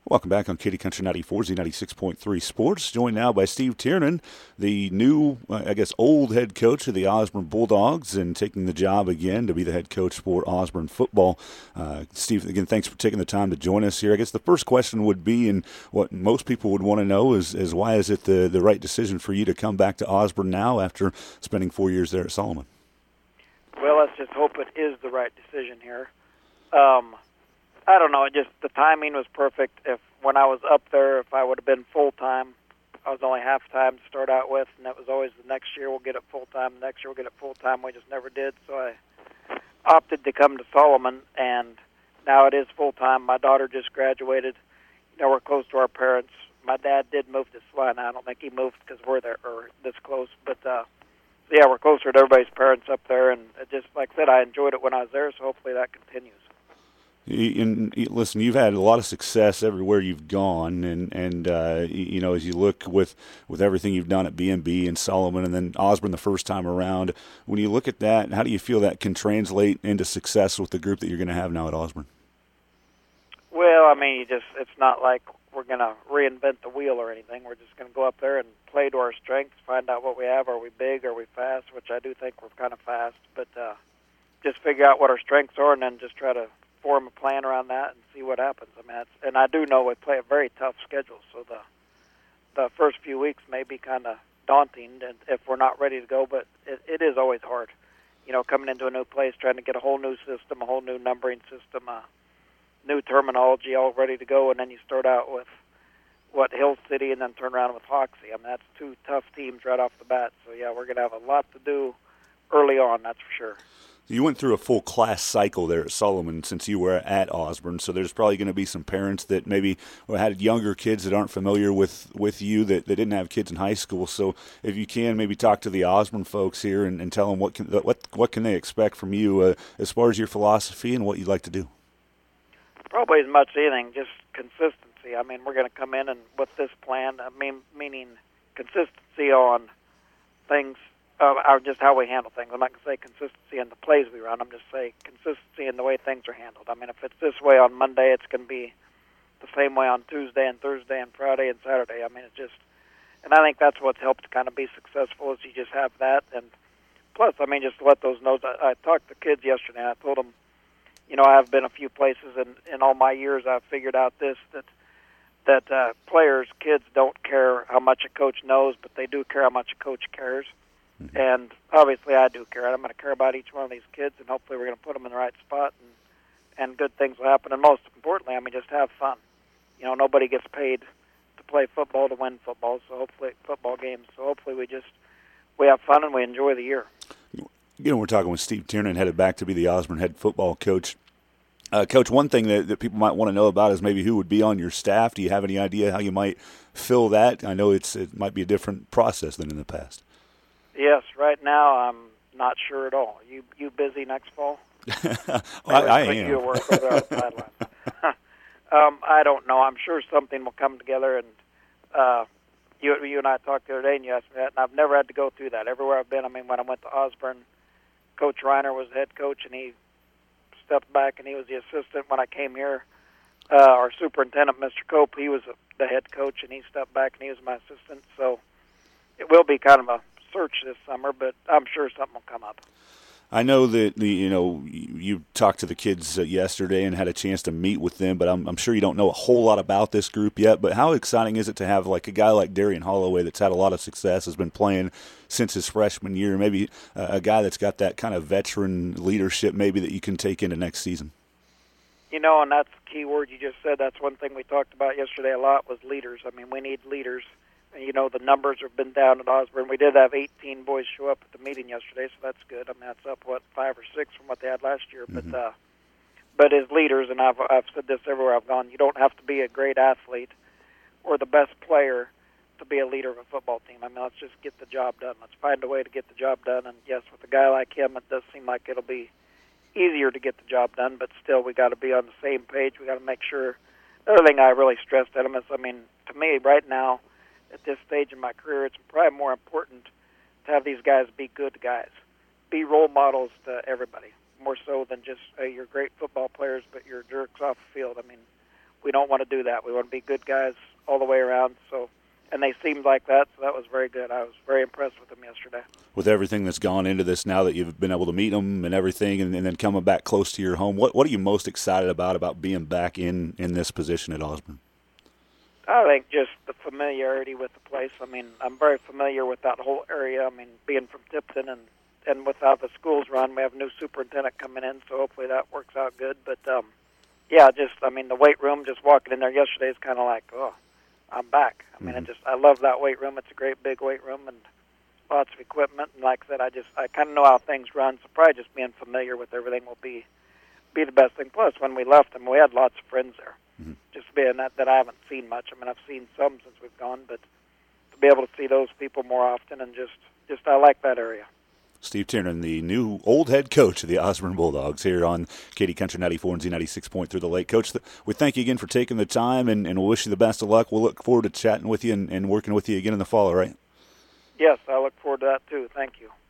Welcome back on Kitty Country 94 Z96.3 Sports. Joined now by Steve Tiernan, the new, old head coach of the Osborne Bulldogs, and taking the job again to be the head coach for Osborne football. Steve, again, thanks for taking the time to join us here. I guess the first question would be, and what most people would want to know is why is it the right decision for you to come back to Osborne now after spending 4 years there at Solomon? Well, let's just hope it is the right decision here. I don't know. Just the timing was perfect. When I was up there, if I would have been full time, I was only half time to start out with, and that was always the next year we'll get it full time. The next year we'll get it full time. We just never did. So I opted to come to Solomon, and now it is full time. My daughter just graduated. We're close to our parents. My dad did move to Salina. I don't think he moved because we're there or this close, but yeah, we're closer to everybody's parents up there. And just like I said, I enjoyed it when I was there, so hopefully that continues. And listen, you've had a lot of success everywhere you've gone, and as you look with everything you've done at B&B and Solomon and then Osborne the first time around, when you look at that, how do you feel that can translate into success with the group that you're going to have now at Osborne? Well, I mean, it's not like we're going to reinvent the wheel or anything. We're just going to go up there and play to our strengths, find out what we have. Are we big? Are we fast? Which I do think we're kind of fast, but just figure out what our strengths are and then just try to form a plan around that and see what happens. I mean, and I do know we play a very tough schedule, so the first few weeks may be kind of daunting and if we're not ready to go, but it is always hard. Coming into a new place, trying to get a whole new system, a whole new numbering system, new terminology all ready to go, and then you start out with Hill City and then turn around with Hoxie. I mean, that's two tough teams right off the bat. So, yeah, we're going to have a lot to do early on, that's for sure. You went through a full class cycle there at Solomon since you were at Osborne, so there's probably going to be some parents that maybe had younger kids that aren't familiar with you that didn't have kids in high school. So if you can, maybe talk to the Osborne folks here and tell them what can they expect from you as far as your philosophy and what you'd like to do. Probably as much as anything, just consistency. I mean, we're going to come in and with this plan, meaning consistency on things. Just how we handle things. I'm not going to say consistency in the plays we run. I'm just saying consistency in the way things are handled. I mean, if it's this way on Monday, it's going to be the same way on Tuesday and Thursday and Friday and Saturday. I mean, and I think that's what's helped kind of be successful is you just have that. And plus, I mean, just to let those know, I talked to kids yesterday, and I told them, I have been a few places, and in all my years, I've figured out this, that players, kids don't care how much a coach knows, but they do care how much a coach cares. Mm-hmm. And obviously I do care. I'm going to care about each one of these kids, and hopefully we're going to put them in the right spot, and good things will happen. And most importantly, I mean, just have fun. Nobody gets paid to play football to win football, football games. So hopefully we have fun and we enjoy the year. We're talking with Steve Tiernan, headed back to be the Osborne head football coach. Coach, one thing that people might want to know about is maybe who would be on your staff. Do you have any idea how you might fill that? I know it might be a different process than in the past. Yes, right now I'm not sure at all. You busy next fall? I am. You work over on the sideline. I don't know. I'm sure something will come together, and you and I talked the other day, and you asked me that, and I've never had to go through that. Everywhere I've been, I mean, when I went to Osborne, Coach Reiner was the head coach, and he stepped back, and he was the assistant. When I came here, our superintendent, Mr. Cope, he was the head coach, and he stepped back, and he was my assistant. So it will be kind of a search this summer, but I'm sure something will come up. I know that you talked to the kids yesterday and had a chance to meet with them, but I'm sure you don't know a whole lot about this group yet. But how exciting is it to have like a guy like Darian Holloway that's had a lot of success, has been playing since his freshman year, maybe a guy that's got that kind of veteran leadership maybe that you can take into next season? And that's the key word you just said. That's one thing we talked about yesterday a lot was leaders. I mean, we need leaders. The numbers have been down at Osborne. We did have 18 boys show up at the meeting yesterday, so that's good. I mean, that's up, 5 or 6 from what they had last year. Mm-hmm. But as leaders, and I've said this everywhere I've gone, you don't have to be a great athlete or the best player to be a leader of a football team. I mean, let's just get the job done. Let's find a way to get the job done. And, yes, with a guy like him, it does seem like it'll be easier to get the job done, but still we got to be on the same page. We got to make sure. The other thing I really stressed at him is, I mean, to me right now, at this stage in my career, it's probably more important to have these guys be good guys, be role models to everybody, more so than just, hey, you're great football players, but you're jerks off the field. I mean, we don't want to do that. We want to be good guys all the way around. So, and they seemed like that, so that was very good. I was very impressed with them yesterday. With everything that's gone into this now that you've been able to meet them and everything, and then coming back close to your home, what are you most excited about being back in this position at Osborn? I think just the familiarity with the place. I mean, I'm very familiar with that whole area. I mean, being from Tipton and with how the school's run, we have a new superintendent coming in, so hopefully that works out good. But, yeah, the weight room, just walking in there yesterday is kind of like, oh, I'm back. I mean, I love that weight room. It's a great big weight room and lots of equipment. And like I said, I kind of know how things run, so probably just being familiar with everything will be the best thing. Plus, when we left them, we had lots of friends there. Just being that I haven't seen much. I mean, I've seen some since we've gone, but to be able to see those people more often and just I like that area. Steve Tiernan, the new old head coach of the Osborn Bulldogs here on Katy Country 94 and Z96 Through the Lake. Coach, we thank you again for taking the time, and we'll wish you the best of luck. We'll look forward to chatting with you and working with you again in the fall, all right? Yes, I look forward to that too. Thank you.